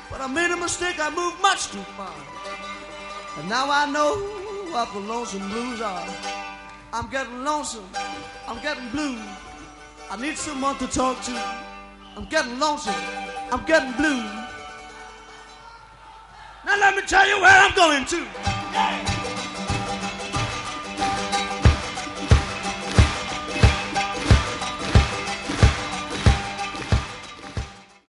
But I made a mistake, I moved much too far. And now I know what the lonesome blues are. I'm getting lonesome, I'm getting blue. I need someone to talk to. I'm getting lonesome, I'm getting blue. Now let me tell you where I'm going to. Yeah.